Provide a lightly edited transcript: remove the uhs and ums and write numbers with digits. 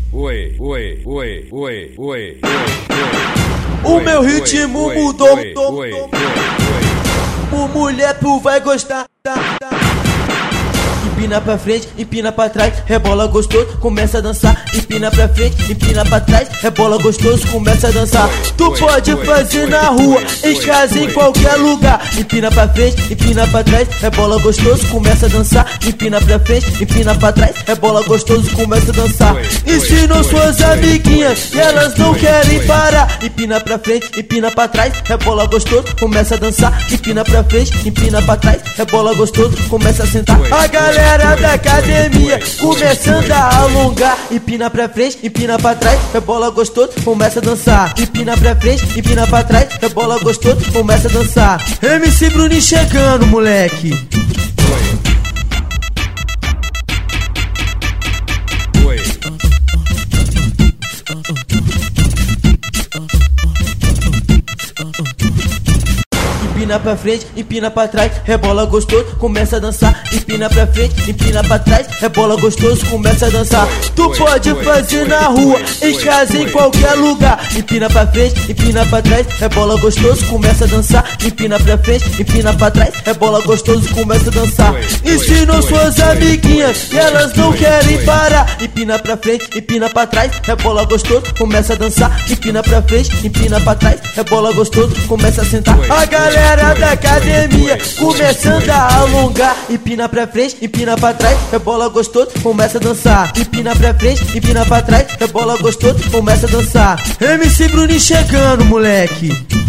O meu ritmo mudou. Mulher, tu vai gostar. Empina pra frente, empina pra trás, rebola gostoso, começa a dançar. Empina pra frente, empina pra trás, rebola gostoso, começa a dançar. Tu pode fazer na rua, em casa, em qualquer lugar. Empina pra frente, empina pra trás, rebola gostoso, começa a dançar. Empina pra frente, empina pra trás, rebola gostoso, começa a dançar. Ensinou suas amiguinhas e elas não querem parar. Empina pra frente, empina pra trás, rebola gostoso, começa a dançar. Empina pra frente, empina pra trás, rebola gostoso, começa a sentar. A galera da academia começando a alongar. Empina pra frente, empina pra trás, rebola gostoso, começa a dançar. Empina pra frente, empina pra trás, rebola gostoso, começa a dançar. MC Bruninho chegando, moleque. Empina pra frente, empina pra trás, rebola gostoso, começa a dançar. Empina pra frente, empina pra trás, rebola gostoso, começa a dançar. Tu pode fazer na rua, em casa, em qualquer lugar. Empina pra frente, empina pra trás, rebola gostoso, começa a dançar. Empina pra frente, empina pra trás, rebola gostoso, começa a dançar. Ensinou suas amiguinhas e elas não querem parar. Empina pra frente, empina pra trás, rebola gostoso, começa a dançar. Empina pra frente, empina pra trás, rebola gostoso, começa a sentar. A galera da academia começando a alongar. Empina pra frente, empina pra trás, rebola gostoso, começa a dançar. Empina pra frente, empina pra trás, rebola gostoso, começa a dançar. MC Bruninho chegando, moleque.